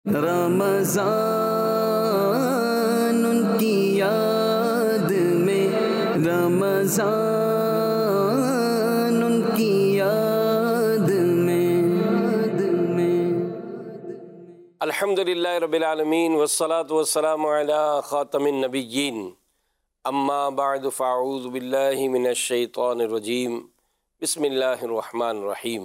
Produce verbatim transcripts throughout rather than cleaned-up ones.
رمضان ان کی یاد میں، رمضان ان کی یاد میں۔ الحمدللہ رب العالمین والصلاة والسلام علی خاتم النبیین، اما بعد فاعوذ باللہ من الشیطان الرجیم، بسم اللہ الرحمن الرحیم۔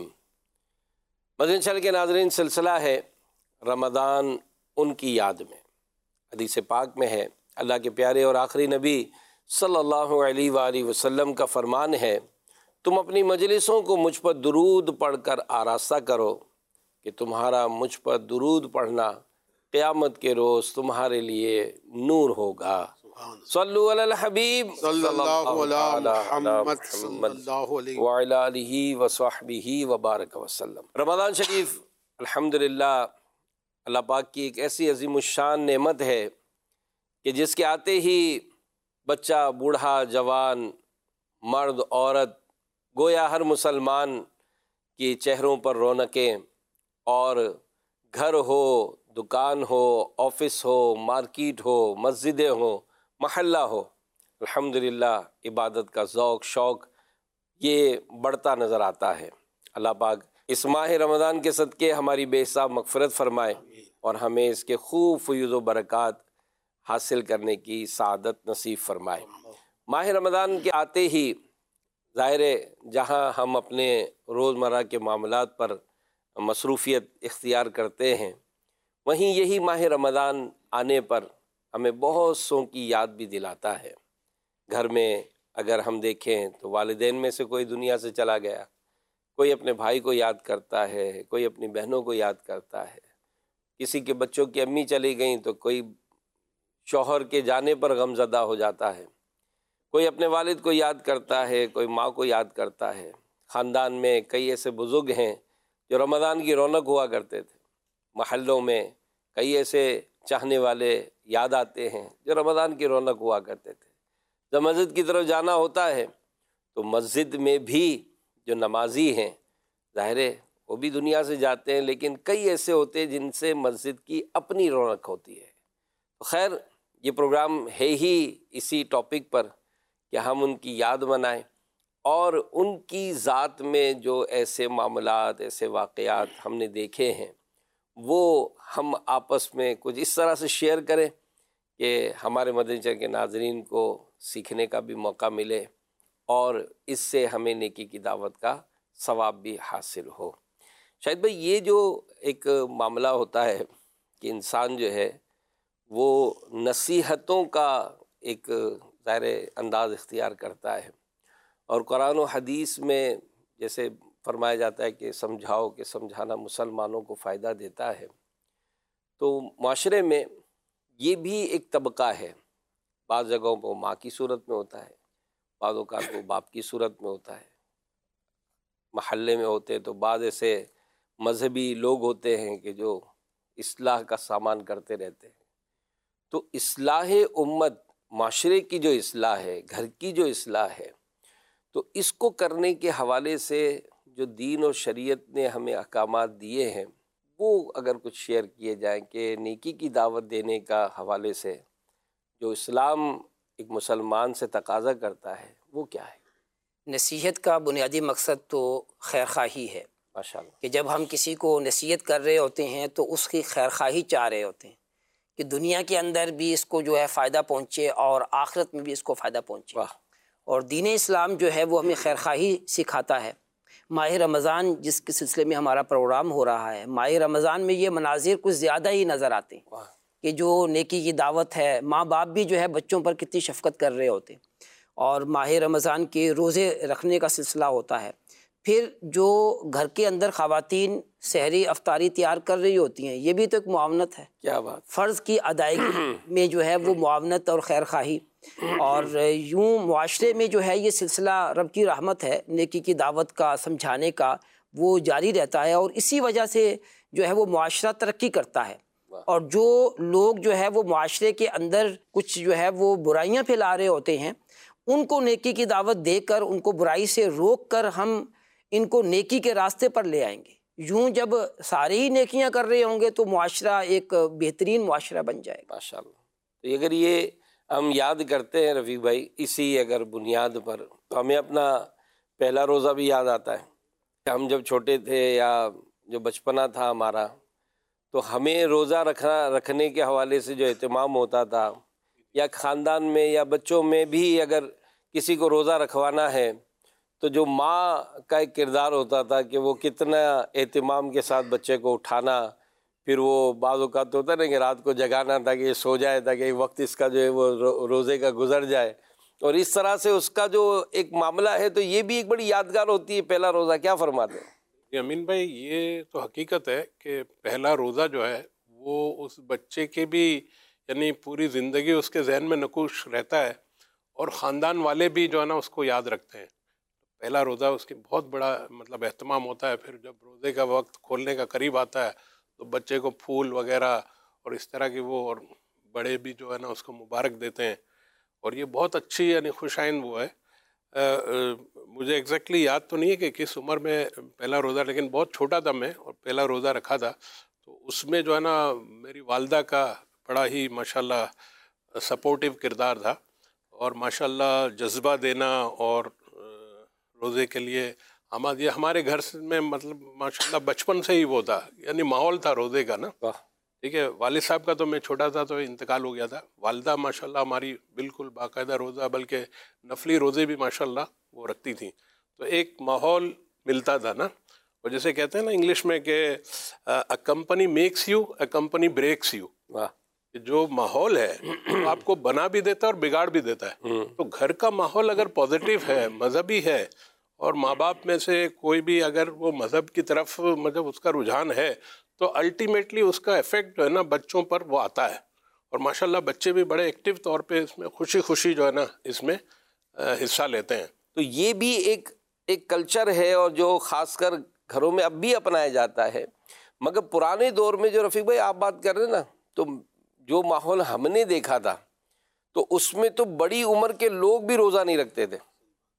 مدنی چینل کے ناظرین، سلسلہ ہے رمضان ان کی یاد میں۔ حدیث پاک میں ہے، اللہ کے پیارے اور آخری نبی صلی اللہ علیہ وآلہ وسلم کا فرمان ہے، تم اپنی مجلسوں کو مجھ پر درود پڑھ کر آراستہ کرو کہ تمہارا مجھ پر درود پڑھنا قیامت کے روز تمہارے لیے نور ہوگا۔ صلو علی الحبیب صلی اللہ علی محمد صلی اللہ علیہ وعلی آلہ وصحبہ وبارک وسلم۔ رمضان شریف الحمدللہ اللہ پاک کی ایک ایسی عظیم الشان نعمت ہے کہ جس کے آتے ہی بچہ، بوڑھا، جوان، مرد، عورت، گویا ہر مسلمان کی چہروں پر رونقیں، اور گھر ہو، دکان ہو، آفس ہو، مارکیٹ ہو، مسجدیں ہوں، محلہ ہو، الحمدللہ عبادت کا ذوق شوق یہ بڑھتا نظر آتا ہے۔ اللہ پاک اس ماہ رمضان کے صدقے ہماری بے حساب مغفرت فرمائے اور ہمیں اس کے خوب فیوز و برکات حاصل کرنے کی سعادت نصیب فرمائے۔ ماہ رمضان کے آتے ہی ظاہر ہے جہاں ہم اپنے روزمرہ کے معاملات پر مصروفیت اختیار کرتے ہیں، وہیں یہی ماہ رمضان آنے پر ہمیں بہت سوں کی یاد بھی دلاتا ہے۔ گھر میں اگر ہم دیکھیں تو والدین میں سے کوئی دنیا سے چلا گیا، کوئی اپنے بھائی کو یاد کرتا ہے، کوئی اپنی بہنوں کو یاد کرتا ہے، کسی کے بچوں کی امی چلی گئیں تو کوئی شوہر کے جانے پر غم زدہ ہو جاتا ہے، کوئی اپنے والد کو یاد کرتا ہے، کوئی ماں کو یاد کرتا ہے۔ خاندان میں کئی ایسے بزرگ ہیں جو رمضان کی رونق ہوا کرتے تھے، محلوں میں کئی ایسے چاہنے والے یاد آتے ہیں جو رمضان کی رونق ہوا کرتے تھے۔ جب مسجد کی طرف جانا ہوتا ہے تو مسجد میں بھی جو نمازی ہیں ظاہر ہے وہ بھی دنیا سے جاتے ہیں، لیکن کئی ایسے ہوتے ہیں جن سے مسجد کی اپنی رونق ہوتی ہے۔ خیر، یہ پروگرام ہے ہی اسی ٹاپک پر کہ ہم ان کی یاد منائیں اور ان کی ذات میں جو ایسے معاملات، ایسے واقعات ہم نے دیکھے ہیں وہ ہم آپس میں کچھ اس طرح سے شیئر کریں کہ ہمارے مدنی چینل کے ناظرین کو سیکھنے کا بھی موقع ملے اور اس سے ہمیں نیکی کی دعوت کا ثواب بھی حاصل ہو۔ شاید بھائی یہ جو ایک معاملہ ہوتا ہے کہ انسان جو ہے وہ نصیحتوں کا ایک ظاہر انداز اختیار کرتا ہے، اور قرآن و حدیث میں جیسے فرمایا جاتا ہے کہ سمجھاؤ کہ سمجھانا مسلمانوں کو فائدہ دیتا ہے، تو معاشرے میں یہ بھی ایک طبقہ ہے۔ بعض جگہوں پر ماں کی صورت میں ہوتا ہے، بعض اوقات وہ باپ کی صورت میں ہوتا ہے، محلے میں ہوتے تو بعض ایسے مذہبی لوگ ہوتے ہیں کہ جو اصلاح کا سامان کرتے رہتے ہیں۔ تو اصلاح امت، معاشرے کی جو اصلاح ہے، گھر کی جو اصلاح ہے، تو اس کو کرنے کے حوالے سے جو دین اور شریعت نے ہمیں احکامات دیے ہیں وہ اگر کچھ شیئر کیے جائیں کہ نیکی کی دعوت دینے کا حوالے سے جو اسلام ایک مسلمان سے تقاضا کرتا ہے وہ کیا ہے؟ نصیحت کا بنیادی مقصد تو خیر خواہی ہے، ماشاءاللہ، کہ جب ہم کسی کو نصیحت کر رہے ہوتے ہیں تو اس کی خیر خواہی چاہ رہے ہوتے ہیں کہ دنیا کے اندر بھی اس کو جو ہے فائدہ پہنچے اور آخرت میں بھی اس کو فائدہ پہنچے۔ واہ، اور دین اسلام جو ہے وہ ہمیں خیر خواہی سکھاتا ہے۔ ماہ رمضان جس کے سلسلے میں ہمارا پروگرام ہو رہا ہے، ماہ رمضان میں یہ مناظر کچھ زیادہ ہی نظر آتے ہیں واہ، کہ جو نیکی کی دعوت ہے، ماں باپ بھی جو ہے بچوں پر کتنی شفقت کر رہے ہوتے ہیں، اور ماہ رمضان کے روزے رکھنے کا سلسلہ ہوتا ہے۔ پھر جو گھر کے اندر خواتین سحری افطاری تیار کر رہی ہوتی ہیں، یہ بھی تو ایک معاونت ہے، کیا بات، فرض کی ادائیگی میں جو ہے وہ معاونت اور خیر خواہی، اور یوں معاشرے میں جو ہے یہ سلسلہ رب کی رحمت ہے، نیکی کی دعوت کا، سمجھانے کا، وہ جاری رہتا ہے، اور اسی وجہ سے جو ہے وہ معاشرہ ترقی کرتا ہے۔ اور جو لوگ جو ہے وہ معاشرے کے اندر کچھ جو ہے وہ برائیاں پھیلا رہے ہوتے ہیں، ان کو نیکی کی دعوت دے کر، ان کو برائی سے روک کر ہم ان کو نیکی کے راستے پر لے آئیں گے۔ یوں جب سارے ہی نیکیاں کر رہے ہوں گے تو معاشرہ ایک بہترین معاشرہ بن جائے گا۔ ماشاء اللہ۔ تو اگر یہ ہم یاد کرتے ہیں رفیق بھائی اسی اگر بنیاد پر، تو ہمیں اپنا پہلا روزہ بھی یاد آتا ہے کہ ہم جب چھوٹے تھے یا جو بچپنا تھا ہمارا، تو ہمیں روزہ رکھنا رکھنے کے حوالے سے جو اہتمام ہوتا تھا، یا خاندان میں یا بچوں میں بھی اگر کسی کو روزہ رکھوانا ہے تو جو ماں کا ایک کردار ہوتا تھا کہ وہ کتنا اہتمام کے ساتھ بچے کو اٹھانا، پھر وہ بعض اوقات ہوتا ہے نا کہ رات کو جگانا تاکہ یہ سو جائے، تاکہ وقت اس کا جو ہے وہ روزے کا گزر جائے، اور اس طرح سے اس کا جو ایک معاملہ ہے، تو یہ بھی ایک بڑی یادگار ہوتی ہے پہلا روزہ۔ کیا فرماتے ہیں؟ یہ امین بھائی، یہ تو حقیقت ہے کہ پہلا روزہ جو ہے وہ اس بچے کے بھی یعنی پوری زندگی اس کے ذہن میں نقوش رہتا ہے، اور خاندان والے بھی جو ہے نا اس کو یاد رکھتے ہیں۔ پہلا روزہ اس کی بہت بڑا مطلب اہتمام ہوتا ہے۔ پھر جب روزے کا وقت کھولنے کا قریب آتا ہے تو بچے کو پھول وغیرہ اور اس طرح کی وہ، اور بڑے بھی جو ہے نا اس کو مبارک دیتے ہیں، اور یہ بہت اچھی یعنی خوش آئند وہ ہے۔ مجھے ایگزیکٹلی یاد تو نہیں ہے کہ کس عمر میں پہلا روزہ، لیکن بہت چھوٹا تھا میں اور پہلا روزہ رکھا تھا، تو اس میں جو ہے نا میری والدہ کا بڑا ہی ماشاءاللہ سپورٹیو کردار تھا، اور ماشاءاللہ جذبہ دینا اور روزے کے لیے ہمارے یہ ہمارے گھر میں مطلب ماشاءاللہ بچپن سے ہی وہ تھا، یعنی ماحول تھا روزے کا نا۔ ٹھیک ہے، والد صاحب کا تو میں چھوٹا تھا تو انتقال ہو گیا تھا، والدہ ماشاءاللہ ہماری بالکل باقاعدہ روزہ، بلکہ نفلی روزے بھی ماشاءاللہ وہ رکھتی تھیں، تو ایک ماحول ملتا تھا نا۔ اور جیسے کہتے ہیں نا انگلش میں کہ a company makes you, a company breaks you. جو ماحول ہے وہ آپ کو بنا بھی دیتا ہے اور بگاڑ بھی دیتا ہے۔ تو گھر کا ماحول اگر پازیٹیو ہے، مذہبی ہے، اور ماں باپ میں سے کوئی بھی اگر وہ مذہب کی طرف مطلب اس کا رجحان ہے، تو الٹیمیٹلی اس کا ایفیکٹ جو ہے نا بچوں پر وہ آتا ہے، اور ماشاءاللہ بچے بھی بڑے ایکٹیو طور پہ اس میں خوشی خوشی جو ہے نا اس میں حصہ لیتے ہیں۔ تو یہ بھی ایک ایک کلچر ہے، اور جو خاص کر گھروں میں اب بھی اپنایا جاتا ہے۔ مگر پرانے دور میں جو رفیق بھائی آپ بات کر رہے ہیں نا، تو جو ماحول ہم نے دیکھا تھا تو اس میں تو بڑی عمر کے لوگ بھی روزہ نہیں رکھتے تھے،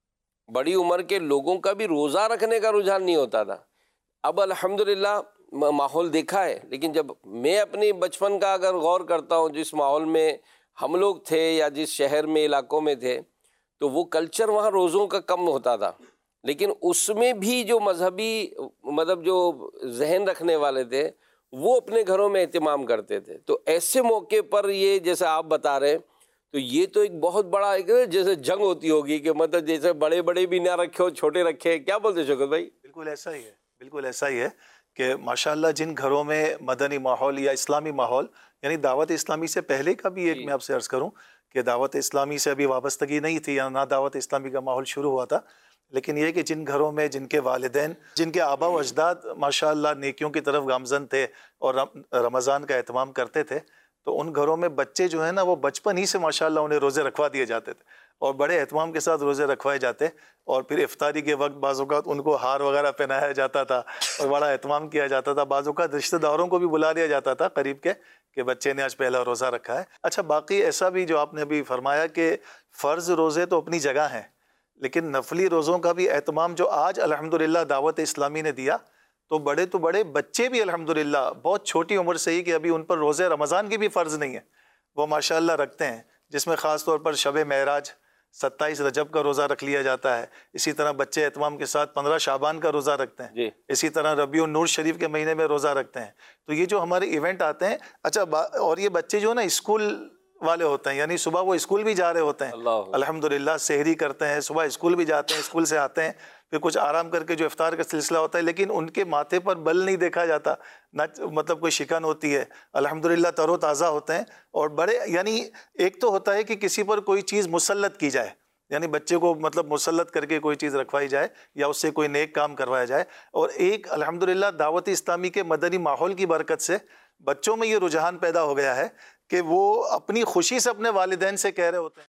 بڑی عمر کے لوگوں کا بھی روزہ رکھنے کا رجحان نہیں ہوتا تھا۔ اب الحمدللہ ماحول دیکھا ہے، لیکن جب میں اپنی بچپن کا اگر غور کرتا ہوں، جس ماحول میں ہم لوگ تھے یا جس شہر میں علاقوں میں تھے، تو وہ کلچر وہاں روزوں کا کم ہوتا تھا، لیکن اس میں بھی جو مذہبی مطلب جو ذہن رکھنے والے تھے وہ اپنے گھروں میں اہتمام کرتے تھے۔ تو ایسے موقع پر یہ جیسے آپ بتا رہے ہیں، تو یہ تو ایک بہت بڑا ایک جیسے جنگ ہوتی ہوگی کہ مطلب جیسے بڑے بڑے بھی نہ رکھے ہو، چھوٹے رکھے۔ کیا بولتے شوکت بھائی؟ بالکل ایسا ہی ہے، بالکل ایسا ہی ہے کہ ماشاءاللہ جن گھروں میں مدنی ماحول یا اسلامی ماحول، یعنی دعوت اسلامی سے پہلے کا بھی ایک میں آپ سے عرض کروں کہ دعوت اسلامی سے ابھی وابستگی نہیں تھی یا نہ دعوت اسلامی کا ماحول شروع ہوا تھا، لیکن یہ کہ جن گھروں میں جن کے والدین، جن کے آبا و اجداد ماشاءاللہ نیکیوں کی طرف گامزن تھے اور رمضان کا اہتمام کرتے تھے، تو ان گھروں میں بچے جو ہیں نا وہ بچپن ہی سے ماشاءاللہ انہیں روزے رکھوا دیے جاتے تھے، اور بڑے اہتمام کے ساتھ روزے رکھوائے جاتے، اور پھر افطاری کے وقت بعض اوقات ان کو ہار وغیرہ پہنایا جاتا تھا اور بڑا اہتمام کیا جاتا تھا۔ بعض اوقات رشتہ داروں کو بھی بلا لیا جاتا تھا قریب کے کہ بچے نے آج پہلا روزہ رکھا ہے۔ اچھا، باقی ایسا بھی جو آپ نے ابھی فرمایا کہ فرض روزے تو اپنی جگہ ہیں، لیکن نفلی روزوں کا بھی اہتمام جو آج الحمدللہ دعوت اسلامی نے دیا، تو بڑے تو بڑے بچے بھی الحمدللہ بہت چھوٹی عمر سے ہی کہ ابھی ان پر روزے رمضان کی بھی فرض نہیں ہے، وہ ماشاءاللہ رکھتے ہیں، جس میں خاص طور پر شب معراج ستائیس رجب کا روزہ رکھ لیا جاتا ہے۔ اسی طرح بچے اہتمام کے ساتھ پندرہ شعبان کا روزہ رکھتے ہیں جی۔ اسی طرح ربیع النور شریف کے مہینے میں روزہ رکھتے ہیں۔ تو یہ جو ہمارے ایونٹ آتے ہیں، اچھا اور یہ بچے جو نا اسکول والے ہوتے ہیں، یعنی صبح وہ اسکول بھی جا رہے ہوتے ہیں، الحمدللہ سحری کرتے ہیں، صبح اسکول بھی جاتے ہیں، اسکول سے آتے ہیں، پھر کچھ آرام کر کے جو افطار کا سلسلہ ہوتا ہے، لیکن ان کے ماتھے پر بل نہیں دیکھا جاتا، نہ مطلب کوئی شکن ہوتی ہے، الحمدللہ تر و تازہ ہوتے ہیں۔ اور بڑے یعنی ایک تو ہوتا ہے کہ کسی پر کوئی چیز مسلط کی جائے، یعنی بچے کو مطلب مسلط کر کے کوئی چیز رکھوائی جائے یا اس سے کوئی نیک کام کروایا جائے، اور ایک الحمدللہ دعوت اسلامی کے مدنی ماحول کی برکت سے بچوں میں یہ رجحان پیدا ہو گیا ہے کہ وہ اپنی خوشی سے اپنے والدین سے کہہ رہے ہوتے ہیں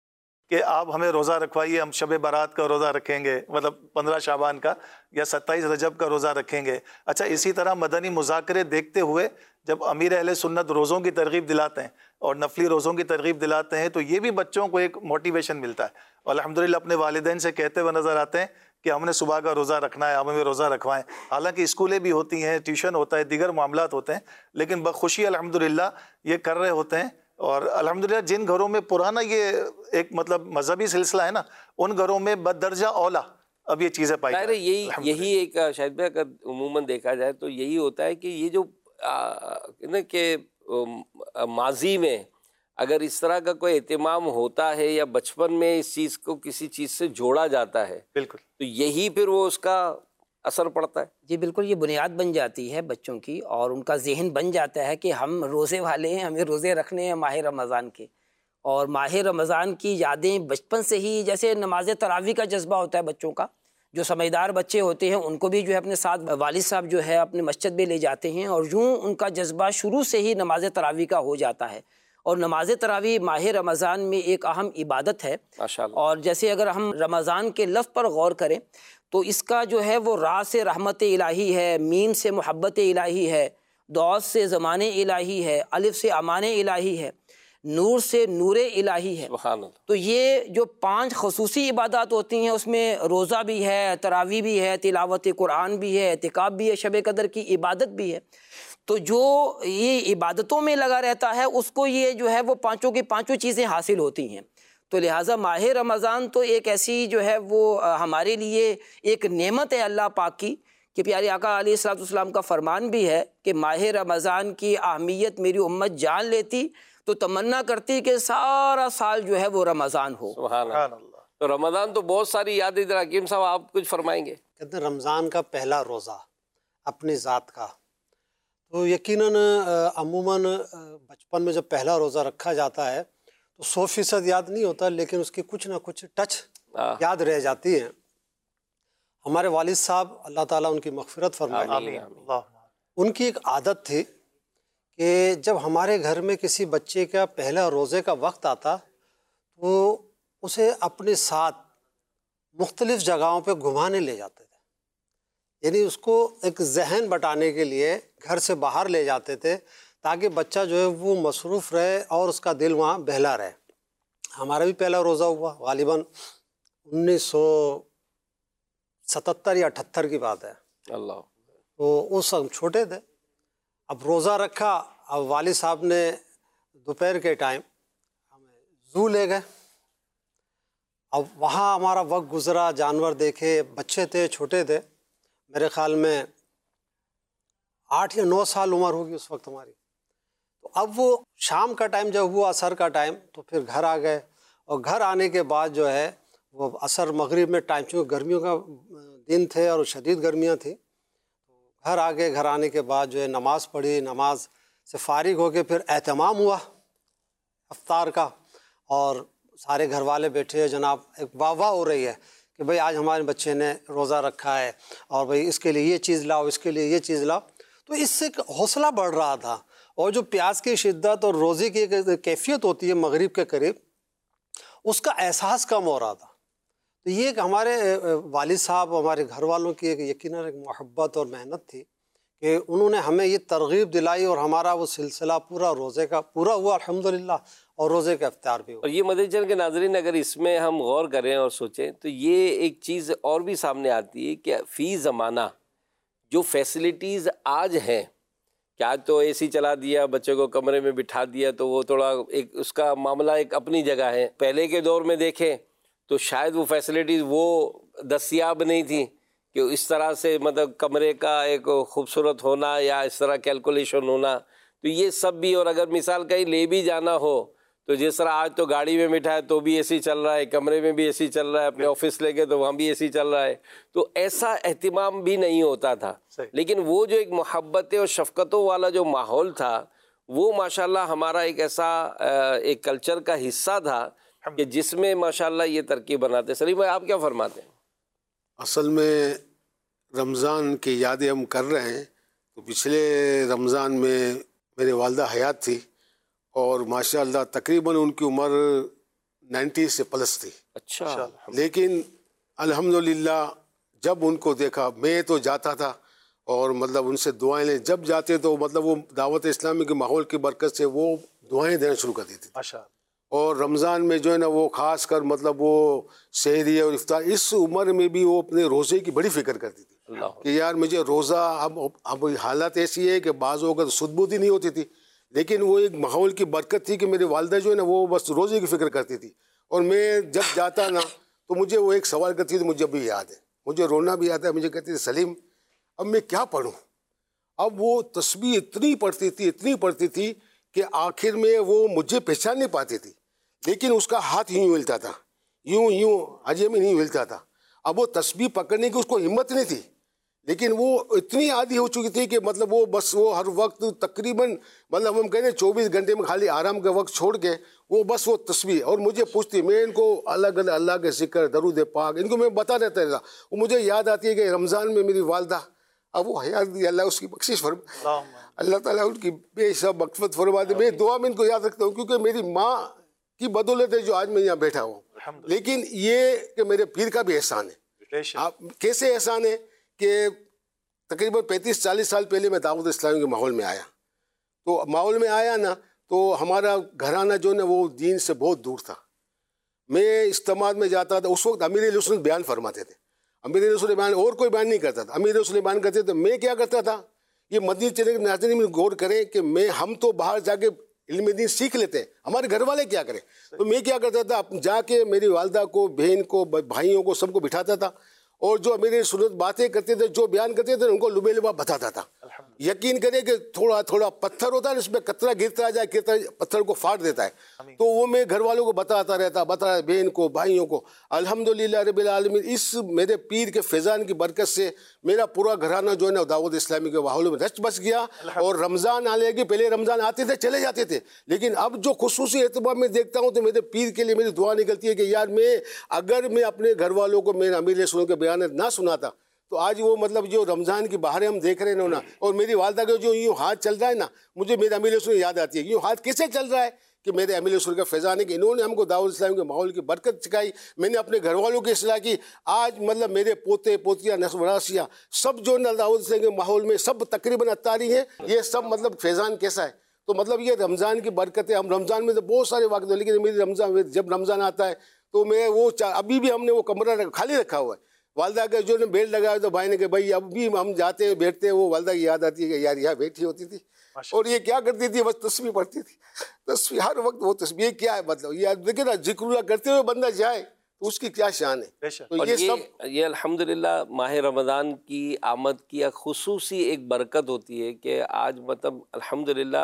کہ آپ ہمیں روزہ رکھوائیے، ہم شب برات کا روزہ رکھیں گے، مطلب پندرہ شعبان کا، یا ستائیس رجب کا روزہ رکھیں گے۔ اچھا، اسی طرح مدنی مذاکرے دیکھتے ہوئے جب امیر اہل سنت روزوں کی ترغیب دلاتے ہیں اور نفلی روزوں کی ترغیب دلاتے ہیں تو یہ بھی بچوں کو ایک موٹیویشن ملتا ہے، اور الحمدللہ اپنے والدین سے کہتے ہوئے نظر آتے ہیں کہ ہم نے صبح کا روزہ رکھنا ہے، ہم ہمیں روزہ رکھوائیں۔ حالانکہ اسکولیں بھی ہوتی ہیں، ٹیوشن ہوتا ہے، دیگر معاملات ہوتے ہیں، لیکن بخوشی الحمدللہ یہ کر رہے ہوتے ہیں۔ اور الحمدللہ جن گھروں میں پرانا یہ ایک مطلب مذہبی سلسلہ ہے نا، ان گھروں میں بدرجہ اولا اب یہ چیزیں پائی ظاہر ہے یہی یہی ایک شاید بھائی اگر عموماً دیکھا جائے تو یہی ہوتا ہے کہ یہ جو نا کہ ماضی میں اگر اس طرح کا کوئی اہتمام ہوتا ہے یا بچپن میں اس چیز کو کسی چیز سے جوڑا جاتا ہے بالکل، تو یہی پھر وہ اس کا اثر پڑتا ہے۔ جی بالکل، یہ بنیاد بن جاتی ہے بچوں کی، اور ان کا ذہن بن جاتا ہے کہ ہم روزے والے ہیں، ہمیں روزے رکھنے ہیں ماہ رمضان کے، اور ماہ رمضان کی یادیں بچپن سے ہی، جیسے نماز تراویح کا جذبہ ہوتا ہے بچوں کا، جو سمجھدار بچے ہوتے ہیں ان کو بھی جو ہے اپنے ساتھ والد صاحب جو ہے اپنے مسجد میں لے جاتے ہیں، اور یوں ان کا جذبہ شروع سے ہی نماز تراویح کا ہو جاتا ہے۔ اور نماز تراویح ماہ رمضان میں ایک اہم عبادت ہے، ماشاءاللہ۔ اور جیسے اگر ہم رمضان کے لفظ پر غور کریں تو اس کا جو ہے وہ را سے رحمت الہی ہے، میم سے محبت الہی ہے، دعوت سے زمان الہی ہے، الف سے امان الہی ہے، نور سے نور الہی ہے۔ سبحان اللہ۔ تو یہ جو پانچ خصوصی عبادات ہوتی ہیں اس میں روزہ بھی ہے، تراویح بھی ہے، تلاوت قرآن بھی ہے، اعتکاف بھی ہے، شب قدر کی عبادت بھی ہے۔ تو جو یہ عبادتوں میں لگا رہتا ہے اس کو یہ جو ہے وہ پانچوں کی پانچوں چیزیں حاصل ہوتی ہیں۔ تو لہٰذا ماہ رمضان تو ایک ایسی جو ہے وہ ہمارے لیے ایک نعمت ہے اللہ پاک کی، کہ پیارے آقا علیہ الصلوۃ والسلام کا فرمان بھی ہے کہ ماہ رمضان کی اہمیت میری امت جان لیتی تو تمنا کرتی کہ سارا سال جو ہے وہ رمضان ہو۔ سبحان اللہ۔ تو رمضان تو بہت ساری یادیں، ادھر حکیم صاحب آپ کچھ فرمائیں گے؟ کہتے ہیں رمضان کا پہلا روزہ اپنی ذات کا، تو یقیناً عموماً بچپن میں جب پہلا روزہ رکھا جاتا ہے تو سو فیصد یاد نہیں ہوتا، لیکن اس کی کچھ نہ کچھ ٹچ یاد رہ جاتی ہیں۔ ہمارے والد صاحب اللہ تعالیٰ ان کی مغفرت فرمائے، آمین اللہ۔ ان کی ایک عادت تھی کہ جب ہمارے گھر میں کسی بچے کا پہلا روزے کا وقت آتا تو اسے اپنے ساتھ مختلف جگہوں پہ گھمانے لے جاتے تھے، یعنی اس کو ایک ذہن بٹانے کے لیے گھر سے باہر لے جاتے تھے تاکہ بچہ جو ہے وہ مصروف رہے اور اس کا دل وہاں بہلا رہے۔ ہمارا بھی پہلا روزہ ہوا غالباً انیس سو ستتر یا اٹھتر کی بات ہے، اللہ۔ تو اس ہم چھوٹے تھے۔ اب روزہ رکھا، اب والد صاحب نے دوپہر کے ٹائم ہمیں زو لے گئے۔ اب وہاں ہمارا وقت گزرا، جانور دیکھے، بچے تھے، چھوٹے تھے، میرے خیال میں آٹھ یا نو سال عمر ہوگی اس وقت ہماری۔ تو اب وہ شام کا ٹائم جب ہوا، عصر کا ٹائم، تو پھر گھر آ گئے، اور گھر آنے کے بعد جو ہے وہ عصر مغرب میں ٹائم، چونکہ گرمیوں کا دن تھے اور شدید گرمیاں تھیں، گھر آ گئے۔ گھر آنے کے بعد جو ہے نماز پڑھی، نماز سے فارغ ہو کے پھر اہتمام ہوا افطار کا، اور سارے گھر والے بیٹھے، جناب ایک واہ واہ ہو رہی ہے کہ بھئی آج ہمارے بچے نے روزہ رکھا ہے، اور بھئی اس کے لیے یہ چیز لاؤ، اس کے لیے یہ چیز لاؤ۔ تو اس سے حوصلہ بڑھ رہا تھا، اور جو پیاس کی شدت اور روزے کی ایک کیفیت ہوتی ہے مغرب کے قریب، اس کا احساس کم ہو رہا تھا۔ تو یہ ایک ہمارے والد صاحب، ہمارے گھر والوں کی ایک یقیناً ایک محبت اور محنت تھی کہ انہوں نے ہمیں یہ ترغیب دلائی، اور ہمارا وہ سلسلہ پورا روزے کا پورا ہوا الحمدللہ، اور روزے کا افطار بھی ہوا۔ اور یہ مدنی چینل کے ناظرین اگر اس میں ہم غور کریں اور سوچیں تو یہ ایک چیز اور بھی سامنے آتی ہے کہ فی زمانہ جو فیسلٹیز آج ہیں، کہ آج تو اے سی چلا دیا، بچے کو کمرے میں بٹھا دیا، تو وہ تھوڑا ایک اس کا معاملہ ایک اپنی جگہ ہے۔ پہلے کے دور میں دیکھیں تو شاید وہ فیسلٹیز وہ دستیاب نہیں تھیں کہ اس طرح سے مطلب کمرے کا ایک خوبصورت ہونا یا اس طرح کیلکولیشن ہونا، تو یہ سب بھی۔ اور اگر مثال کہیں لے بھی جانا ہو تو جس طرح آج تو گاڑی میں بٹھا ہے تو بھی اے سی چل رہا ہے، کمرے میں بھی اے سی چل رہا ہے، اپنے آفس لے کے تو وہاں بھی اے سی چل رہا ہے، تو ایسا اہتمام بھی نہیں ہوتا تھا۔ لیکن وہ جو ایک محبت اور شفقتوں والا جو ماحول تھا وہ ماشاءاللہ ہمارا ایک ایسا ایک کلچر کا حصہ تھا کہ جس میں ماشاءاللہ یہ ترکیب بناتے۔ سلیم بھائی آپ کیا فرماتے ہیں؟ اصل میں رمضان کی یادیں ہم کر رہے ہیں تو پچھلے رمضان میں میرے والدہ حیات تھی، اور ماشاءاللہ تقریباً ان کی عمر نائنٹی سے پلس تھی. اچھا. لیکن الحمدللہ جب ان کو دیکھا، میں تو جاتا تھا اور مطلب ان سے دعائیں لیں، جب جاتے تو مطلب وہ دعوت اسلامی کے ماحول کی برکت سے وہ دعائیں دینا شروع کر دیتے تھے. اور رمضان میں جو ہے نا وہ خاص کر مطلب وہ سحری اور افطار، اس عمر میں بھی وہ اپنے روزے کی بڑی فکر کرتی تھی کہ یار مجھے روزہ، اب اب حالت ایسی ہے کہ بعض اوقات سود بودی نہیں ہوتی تھی، لیکن وہ ایک ماحول کی برکت تھی کہ میری والدہ جو ہے نا وہ بس روزے کی فکر کرتی تھی. اور میں جب جاتا نا تو مجھے وہ ایک سوال کرتی تھی، مجھے بھی یاد ہے، مجھے رونا بھی آتا ہے. مجھے کہتی تھی سلیم اب میں کیا پڑھوں. اب وہ تسبیح اتنی پڑھتی تھی اتنی پڑھتی تھی کہ آخر میں وہ مجھے پہچان نہیں پاتی تھی، لیکن اس کا ہاتھ یوں ہلتا تھا، یوں یوں اجے میں نہیں ہلتا تھا. اب وہ تسبیح پکڑنے کی اس کو ہمت نہیں تھی، لیکن وہ اتنی عادی ہو چکی تھی کہ مطلب وہ بس وہ ہر وقت تقریباً مطلب ہم کہہ رہے ہیں چوبیس گھنٹے میں خالی آرام کا وقت چھوڑ کے وہ بس وہ تسبیح. اور مجھے پوچھتی، میں ان کو الگ الگ اللہ کے ذکر، درود پاک ان کو میں بتا دیتا رہتا. وہ مجھے یاد آتی ہے کہ رمضان میں میری والدہ، اب وہ حیات دی، اللہ اس کی بخشش فرما، اللہ تعالیٰ ان کی بے شب مغفرت فرما دے. میں دعا میں ان کو یاد رکھتا ہوں کیونکہ میری ماں کی بدولت ہے جو آج میں یہاں بیٹھا ہوں. لیکن یہ کہ میرے پیر کا بھی احسان ہے. آپ کیسے احسان ہے کہ تقریباً پینتیس چالیس سال پہلے میں دعوت اسلامی کے ماحول میں آیا. تو ماحول میں آیا نا تو ہمارا گھرانہ جو ہے نا وہ دین سے بہت دور تھا. میں اجتماع میں جاتا تھا، اس وقت امیر علیہ السنت بیان فرماتے تھے، امیر علیہ السنت بیان اور کوئی بیان نہیں کرتا تھا، امیر علیہ السنت بیان کرتے تھے. میں کیا کرتا تھا، یہ مدنی چینل کے ناظرین میں غور کریں کہ میں ہم تو باہر جا کے علم دین سیکھ لیتے ہیں، ہمارے گھر والے کیا کریں. تو میں کیا کرتا تھا، جا کے میری والدہ کو، بہن کو، بھائیوں کو، سب کو بٹھاتا تھا اور جو میرے سنت باتیں کرتے تھے، جو بیان کرتے تھے، ان کو لبے لبا بتاتا تھا. یقین کرے کہ تھوڑا تھوڑا پتھر ہوتا ہے اس میں قطرہ گرتا جائے، گرتا پتھر کو پھاڑ دیتا ہے. تو وہ میں گھر والوں کو بتاتا رہتا، بتا بہن کو، بھائیوں کو. الحمدللہ رب العالمین اس میرے پیر کے فیضان کی برکت سے میرا پورا گھرانہ جو ہے نا دعوت اسلامی کے ماحول میں رچ بس گیا. اور رمضان آنے کے پہلے رمضان آتے تھے چلے جاتے تھے، لیکن اب جو خصوصی اعتبار میں دیکھتا ہوں تو میرے پیر کے لیے میری دعا نکلتی ہے کہ یار میں اگر میں اپنے گھر والوں کو میرے امیر سنوں کے بیانات نہ سناتا تو آج وہ مطلب جو رمضان کی بہاریں ہم دیکھ رہے ہیں نا، اور میری والدہ کا جو یوں ہاتھ چل رہا ہے نا، مجھے میرے امیر سنوں یاد آتی ہے یوں ہاتھ کیسے چل رہا ہے کہ میرے امیر رسول کا فیضان ہے کہ انہوں نے ہم کو دعوت اسلامی کے ماحول کی برکت سکھائی. میں نے اپنے گھر والوں کی اصلاح کی. آج مطلب میرے پوتے پوتیاں نسل وراسیاں سب جو ہے دعوت اسلامی کے ماحول میں سب تقریباً اتاری ہیں. یہ سب مطلب فیضان کیسا ہے. تو مطلب یہ رمضان کی برکت ہے. ہم رمضان میں تو بہت سارے واقع، لیکن میری رمضان جب رمضان آتا ہے تو میں وہ ابھی بھی ہم نے وہ کمرہ خالی رکھا ہوا ہے. والدہ کا جو نے بیل لگایا تو بھائی نے کہ بھائی اب بھی ہم جاتے ہیں بیٹھتے ہیں، وہ والدہ کی یاد آتی ہے کہ یار یہاں بیٹھی ہوتی تھی اور یہ کیا کرتی تھی، بس تسبیح پڑھتی تھی. تسبیح ہر وقت وہ تسبیح کیا ہے مطلب یہ دیکھیں نا، ذکر اللہ کرتے ہوئے بندہ جائے تو اس کی کیا شان ہے. تو یہ سب یہ الحمدللہ ماہ رمضان کی آمد کی ایک خصوصی ایک برکت ہوتی ہے کہ آج مطلب الحمدللہ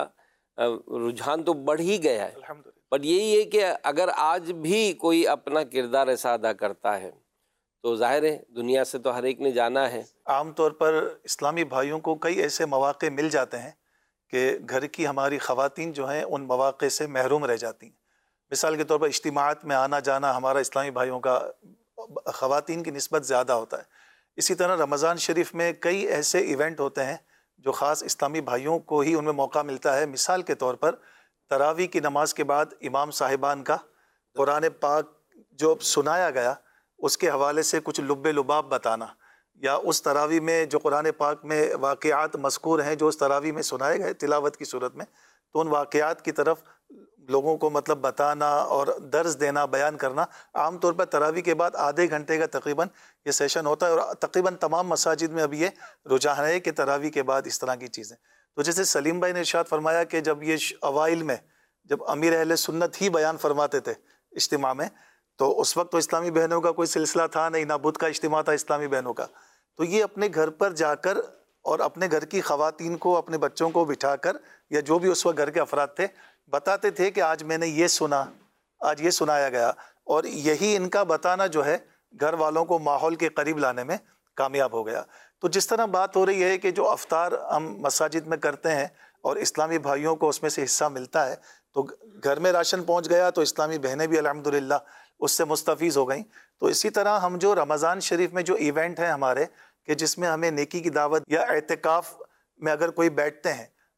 رجحان تو بڑھ ہی گیا ہے، پر یہی ہے کہ اگر آج بھی کوئی اپنا کردار ایسا ادا کرتا ہے تو ظاہر ہے دنیا سے تو ہر ایک نے جانا ہے. عام طور پر اسلامی بھائیوں کو کئی ایسے مواقع مل جاتے ہیں کہ گھر کی ہماری خواتین جو ہیں ان مواقع سے محروم رہ جاتی ہیں. مثال کے طور پر اجتماعات میں آنا جانا ہمارا اسلامی بھائیوں کا خواتین کی نسبت زیادہ ہوتا ہے. اسی طرح رمضان شریف میں کئی ایسے ایونٹ ہوتے ہیں جو خاص اسلامی بھائیوں کو ہی ان میں موقع ملتا ہے. مثال کے طور پر تراویح کی نماز کے بعد امام صاحبان کا قرآن پاک جو سنایا گیا اس کے حوالے سے کچھ لب لباب بتانا، یا اس تراویح میں جو قرآن پاک میں واقعات مذکور ہیں جو اس تراویح میں سنائے گئے تلاوت کی صورت میں، تو ان واقعات کی طرف لوگوں کو مطلب بتانا اور درس دینا، بیان کرنا. عام طور پر تراویح کے بعد آدھے گھنٹے کا تقریباً یہ سیشن ہوتا ہے، اور تقریباً تمام مساجد میں اب یہ رجحان ہے کہ تراویح کے بعد اس طرح کی چیزیں. تو جیسے سلیم بھائی نے ارشاد فرمایا کہ جب یہ اوائل میں جب امیر اہل سنت ہی بیان فرماتے تھے اجتماع میں، تو اس وقت تو اسلامی بہنوں کا کوئی سلسلہ تھا نہیں، نہ بدھ کا اجتماع تھا اسلامی بہنوں کا. تو یہ اپنے گھر پر جا کر اور اپنے گھر کی خواتین کو، اپنے بچوں کو بٹھا کر، یا جو بھی اس وقت گھر کے افراد تھے، بتاتے تھے کہ آج میں نے یہ سنا، آج یہ سنایا گیا. اور یہی ان کا بتانا جو ہے گھر والوں کو ماحول کے قریب لانے میں کامیاب ہو گیا. تو جس طرح بات ہو رہی ہے کہ جو افطار ہم مساجد میں کرتے ہیں اور اسلامی بھائیوں کو اس میں سے حصہ ملتا ہے، تو گھر میں راشن پہنچ گیا تو اسلامی بہنیں بھی الحمدللہ اس سے مستفیض ہو گئیں. تو اسی طرح ہم جو رمضان شریف میں جو ایونٹ ہیں ہمارے کہ جس میں ہمیں نیکی کی دعوت، یا اعتکاف میں اگر کوئی بیٹھتے ہیں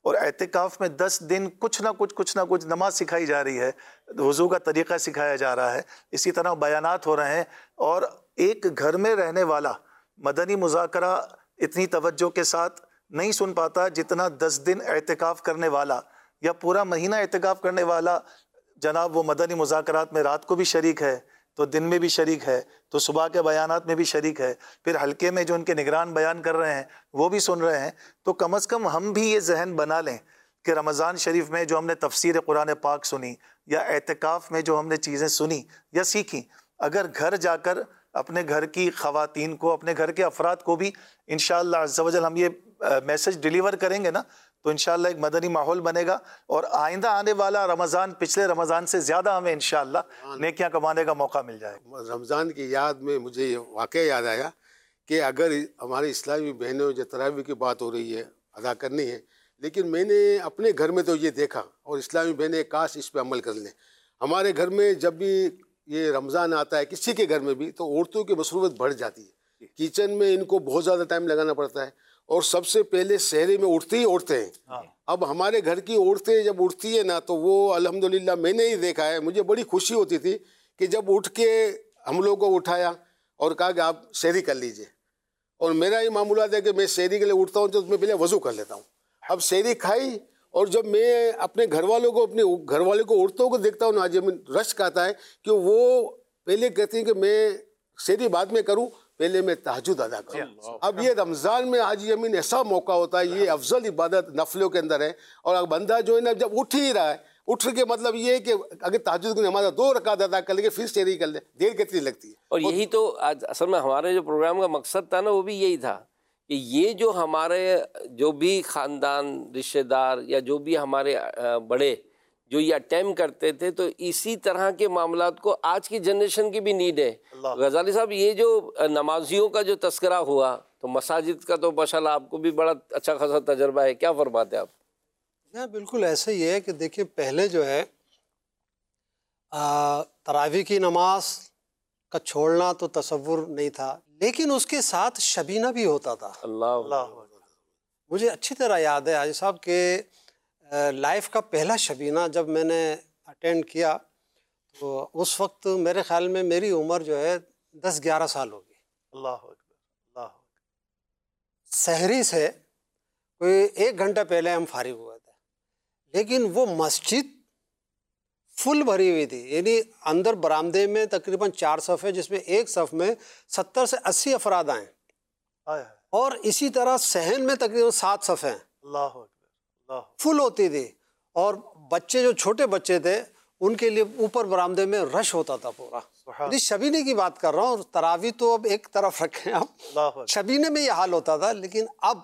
اور اعتکاف میں دس دن کچھ نہ کچھ کچھ نہ کچھ نماز سکھائی جا رہی ہے، وضو کا طریقہ سکھایا جا رہا ہے، اسی طرح بیانات ہو رہے ہیں، اور ایک گھر میں رہنے والا مدنی مذاکرہ اتنی توجہ کے ساتھ نہیں سن پاتا جتنا دس دن اعتکاف کرنے والا یا پورا مہینہ اعتکاف کرنے والا جناب وہ مدنی مذاکرات میں رات کو بھی شریک ہے، تو دن میں بھی شریک ہے، تو صبح کے بیانات میں بھی شریک ہے، پھر حلقے میں جو ان کے نگران بیان کر رہے ہیں وہ بھی سن رہے ہیں۔ تو کم از کم ہم بھی یہ ذہن بنا لیں کہ رمضان شریف میں جو ہم نے تفسیر قرآن پاک سنی یا اعتکاف میں جو ہم نے چیزیں سنی یا سیکھیں، اگر گھر جا کر اپنے گھر کی خواتین کو، اپنے گھر کے افراد کو بھی انشاءاللہ عز و جل ہم یہ میسج ڈیلیور کریں گے نا، تو انشاءاللہ ایک مدنی ماحول بنے گا، اور آئندہ آنے والا رمضان پچھلے رمضان سے زیادہ ہمیں انشاءاللہ نیکیاں کمانے کا موقع مل جائے گا۔ رمضان کی یاد میں مجھے یہ واقعہ یاد آیا کہ اگر ہماری اسلامی بہنوں جو تراویح کی بات ہو رہی ہے ادا کرنی ہے، لیکن میں نے اپنے گھر میں تو یہ دیکھا، اور اسلامی بہنیں کاش اس پہ عمل کر لیں۔ ہمارے گھر میں جب بھی یہ رمضان آتا ہے، کسی کے گھر میں بھی، تو عورتوں کی مصروفیت بڑھ جاتی ہے، کچن میں ان کو بہت زیادہ ٹائم لگانا پڑتا ہے، اور سب سے پہلے سحری میں اٹھتی ہی عورتیں ہیں۔ اب ہمارے گھر کی عورتیں جب اٹھتی ہیں نا، تو وہ الحمدللہ میں نے ہی دیکھا ہے، مجھے بڑی خوشی ہوتی تھی کہ جب اٹھ کے ہم لوگوں کو اٹھایا اور کہا کہ آپ سحری کر لیجئے، اور میرا یہ معمولات ہے کہ میں سحری کے لیے اٹھتا ہوں تو میں پہلے وضو کر لیتا ہوں۔ اب سحری کھائی، اور جب میں اپنے گھر والوں کو، اپنے گھر والوں کو عورتوں کو دیکھتا ہوں نا، آج رشک آتا ہے کہ وہ پہلے کہتی ہیں کہ میں سحری بعد میں کروں، پہلے میں تہجد ادا کروں۔ اب یہ رمضان میں آج یمین ایسا موقع ہوتا ہے، یہ افضل عبادت نفلوں کے اندر ہے، اور بندہ جو ہے نا جب اٹھ ہی رہا ہے، اٹھ کے مطلب یہ ہے کہ اگر تہجد کی نماز دو رکعت ادا کر لے کے پھر سحری کر لے، دیر کتنی لگتی ہے۔ اور یہی تو آج اصل میں ہمارے جو پروگرام کا مقصد تھا نا، وہ بھی یہی تھا کہ یہ جو ہمارے جو بھی خاندان، رشتہ دار، یا جو بھی ہمارے بڑے جو یہ اٹیمپ کرتے تھے، تو اسی طرح کے معاملات کو آج کی جنریشن کی بھی نیڈ ہے۔ غزالی صاحب، یہ جو نمازیوں کا جو تذکرہ ہوا، تو مساجد کا تو ماشاءاللہ آپ کو بھی بڑا اچھا خاصا تجربہ ہے، کیا فرماتے ہیں آپ؟ ہاں بالکل ایسا ہی ہے کہ دیکھیں پہلے جو ہے تراویح کی نماز کا چھوڑنا تو تصور نہیں تھا، لیکن اس کے ساتھ شبینہ بھی ہوتا تھا۔ اللہ مجھے اچھی طرح یاد ہے حاجی صاحب کہ لائف کا پہلا شبینہ جب میں نے اٹینڈ کیا، تو اس وقت میرے خیال میں میری عمر جو ہے دس گیارہ سال ہوگی۔ اللہ اکبر، اللہ اکبر۔ سحری سے کوئی ایک گھنٹہ پہلے ہم فارغ ہوئے تھے، لیکن وہ مسجد فل بھری ہوئی تھی، یعنی اندر برآمدے میں تقریباً چار صف ہے، جس میں ایک صف میں ستر سے اسی افراد آئیں، اور اسی طرح صحن میں تقریباً سات صف ہیں، اللہ اکبر، اللہ فل ہوتی تھی، اور بچے جو چھوٹے بچے تھے ان کے لیے اوپر برآمدے میں رش ہوتا تھا پورا۔ یعنی شبینے کی بات کر رہا ہوں، تراویح تو اب ایک طرف رکھیں، اب شبینے میں یہ حال ہوتا تھا، لیکن اب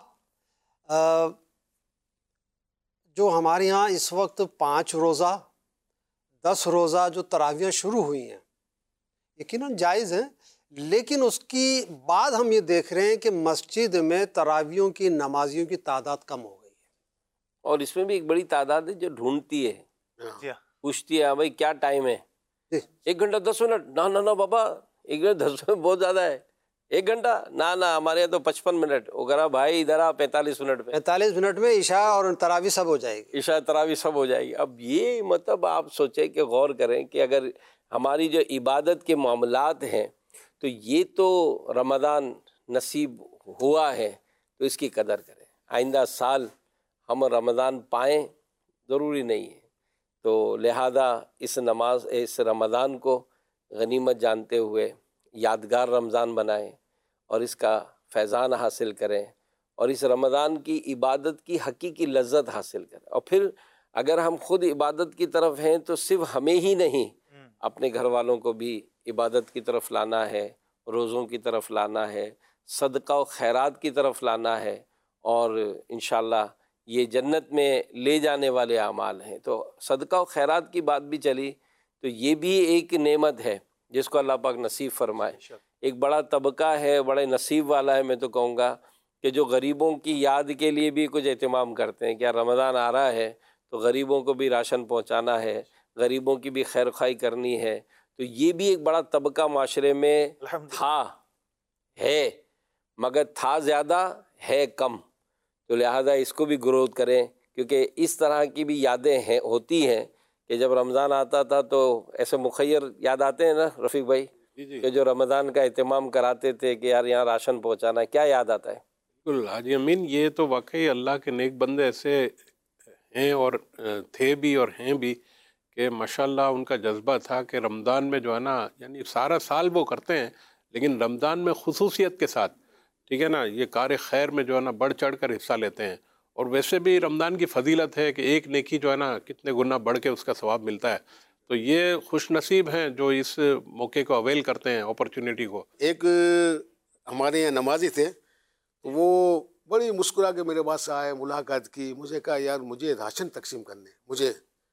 جو ہمارے یہاں اس وقت پانچ روزہ دس روزہ جو تراویحیں شروع ہوئی ہیں، یقیناً جائز ہیں، لیکن اس کی بعد ہم یہ دیکھ رہے ہیں کہ مسجد میں تراویحوں کی نمازیوں کی تعداد کم ہو گئی ہے، اور اس میں بھی ایک بڑی تعداد ہے جو ڈھونڈتی ہے، پوچھتی ہے بھائی کیا ٹائم ہے، ایک گھنٹہ دس منٹ، نہ نہ نہ بابا ایک گھنٹہ دس منٹ بہت زیادہ ہے، ایک گھنٹہ نہ نہ ہمارے یہاں تو پچپن منٹ، وہ کرا بھائی ادھر آ پینتالیس منٹ میں، پینتالیس منٹ میں عشاء اور تراویح سب ہو جائے گی، عشاء تراویح سب ہو جائے گی۔ اب یہ مطلب آپ سوچیں کہ غور کریں کہ اگر ہماری جو عبادت کے معاملات ہیں، تو یہ تو رمضان نصیب ہوا ہے تو اس کی قدر کریں، آئندہ سال ہم رمضان پائیں ضروری نہیں ہے، تو لہذا اس نماز اس رمضان کو غنیمت جانتے ہوئے یادگار رمضان بنائیں اور اس کا فیضان حاصل کریں، اور اس رمضان کی عبادت کی حقیقی لذت حاصل کریں، اور پھر اگر ہم خود عبادت کی طرف ہیں تو صرف ہمیں ہی نہیں، اپنے گھر والوں کو بھی عبادت کی طرف لانا ہے، روزوں کی طرف لانا ہے، صدقہ و خیرات کی طرف لانا ہے، اور انشاءاللہ یہ جنت میں لے جانے والے اعمال ہیں۔ تو صدقہ و خیرات کی بات بھی چلی، تو یہ بھی ایک نعمت ہے جس کو اللہ پاک نصیب فرمائے۔ ایک بڑا طبقہ ہے، بڑے نصیب والا ہے، میں تو کہوں گا کہ جو غریبوں کی یاد کے لیے بھی کچھ اہتمام کرتے ہیں، کیا رمضان آ رہا ہے تو غریبوں کو بھی راشن پہنچانا ہے، غریبوں کی بھی خیر خواہی کرنی ہے، تو یہ بھی ایک بڑا طبقہ معاشرے میں تھا، ہے، مگر تھا زیادہ ہے کم، تو لہٰذا اس کو بھی گروتھ کریں کیونکہ اس طرح کی بھی یادیں ہیں ہوتی ہیں کہ جب رمضان آتا تھا تو ایسے مخیر یاد آتے ہیں نا رفیق بھائی کہ جو رمضان کا اہتمام کراتے تھے کہ یار یہاں راشن پہنچانا ہے، کیا یاد آتا ہے؟ بالکل حاجی امین، یہ تو واقعی اللہ کے نیک بندے ایسے ہیں اور تھے بھی اور ہیں بھی کہ ماشاءاللہ ان کا جذبہ تھا کہ رمضان میں جو ہے نا، یعنی سارا سال وہ کرتے ہیں لیکن رمضان میں خصوصیت کے ساتھ، ٹھیک ہے نا، یہ کار خیر میں جو ہے نا بڑھ چڑھ کر حصہ لیتے ہیں. اور ویسے بھی رمضان کی فضیلت ہے کہ ایک نیکی جو ہے نا کتنے گنا بڑھ کے اس کا ثواب ملتا ہے. تو یہ خوش نصیب ہیں جو اس موقع کو اویل کرتے ہیں، اپرچونٹی کو. ایک ہمارے یہاں نمازی تھے، وہ بڑی مسکرا کے میرے پاس آئے، ملاقات کی، مجھے کہا یار مجھے راشن تقسیم کرنے، مجھے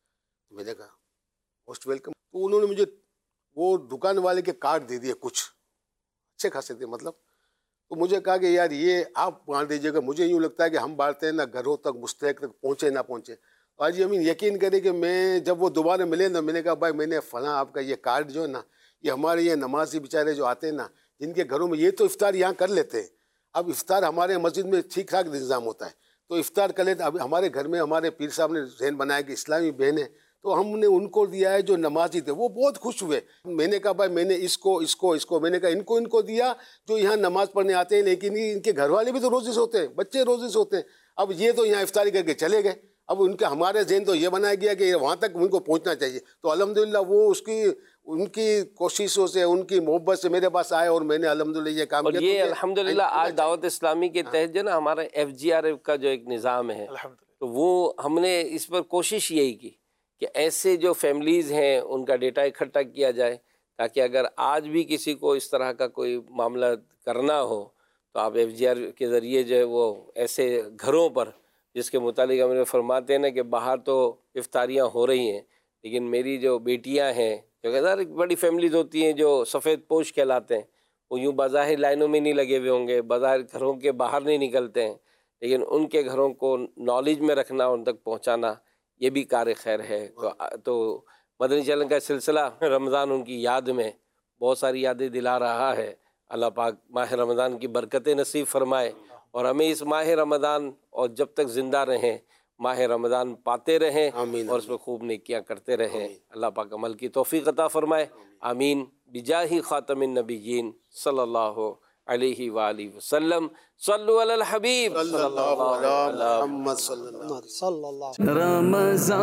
میں نے کہا موسٹ ویلکم. تو انہوں نے مجھے وہ دکان والے کے کارڈ دے دیے، کچھ اچھے خاصے تھے مطلب. تو مجھے کہا کہ یار یہ آپ بانٹ دیجیے گا. مجھے یوں لگتا ہے کہ ہم بانٹتے ہیں نا گھروں تک، مستحق تک پہنچے نہ پہنچے. آج امین یقین کرے کہ میں جب وہ دوبارہ ملے نا، میں نے کہا بھائی میں نے فلاں آپ کا یہ کارڈ جو ہے نا، یہ ہمارے یہ نمازی بیچارے جو آتے ہیں نا، جن کے گھروں میں یہ تو افطار یہاں کر لیتے ہیں. اب افطار ہمارے مسجد میں ٹھیک ٹھاک انتظام ہوتا ہے تو افطار کر لیتے. اب ہمارے گھر میں ہمارے پیر صاحب نے ذہن بنایا کہ اسلامی بہنیں، تو ہم نے ان کو دیا ہے جو نمازی تھے. وہ بہت خوش ہوئے. میں نے کہا بھائی میں نے اس کو اس کو اس کو میں نے کہا ان کو ان کو دیا جو یہاں نماز پڑھنے آتے ہیں، لیکن ان کے گھر والے بھی تو روزے سے ہوتے ہیں، بچے روزے سے ہوتے ہیں. اب یہ تو یہاں افطاری کر کے چلے گئے. اب ان کا ہمارے ذہن تو یہ بنایا گیا کہ وہاں تک ان کو پہنچنا چاہیے. تو الحمدللہ وہ اس کی ان کی کوششوں سے، ان کی محبت سے میرے پاس آئے اور میں نے الحمدللہ یہ کام اور کیا. یہ الحمدللہ آج دعوت اسلامی کے تحت جو نا ہمارا ایف جی آر ایف کا جو ایک نظام ہے، تو وہ ہم نے اس پر کوشش یہی کی کہ ایسے جو فیملیز ہیں ان کا ڈیٹا اکٹھا کیا جائے، تاکہ اگر آج بھی کسی کو اس طرح کا کوئی معاملہ کرنا ہو تو آپ ایف جی آر کے ذریعے جو ہے وہ ایسے گھروں پر، جس کے متعلق ہم نے فرماتے ہیں نا کہ باہر تو افطاریاں ہو رہی ہیں لیکن میری جو بیٹیاں ہیں، جو کہ ذرا بڑی فیملیز ہوتی ہیں جو سفید پوش کہلاتے ہیں، وہ یوں بظاہر لائنوں میں نہیں لگے ہوئے ہوں گے، بظاہر گھروں کے باہر نہیں نکلتے ہیں، لیکن ان کے گھروں کو نالج میں رکھنا، ان تک پہنچانا، یہ بھی کار خیر ہے. تو تو مدنی چینل کا سلسلہ رمضان ان کی یاد میں بہت ساری یادیں دلا رہا ہے. اللہ پاک ماہ رمضان کی برکتیں نصیب فرمائے اور ہمیں اس ماہ رمضان اور جب تک زندہ رہیں ماہ رمضان پاتے رہیں اور اس میں خوب نیکیاں کرتے رہیں. اللہ پاک عمل کی توفیق عطا فرمائے. آمین. بجاہ خاتم النبیین صلی اللہ علیہ وآلہ وسلم. صلو علی الحبیب صلی اللہ علیہ محمد صلی اللہ علیہ صلی اللہ رمضان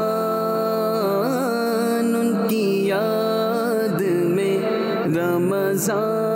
ان کی یاد میں، رمضان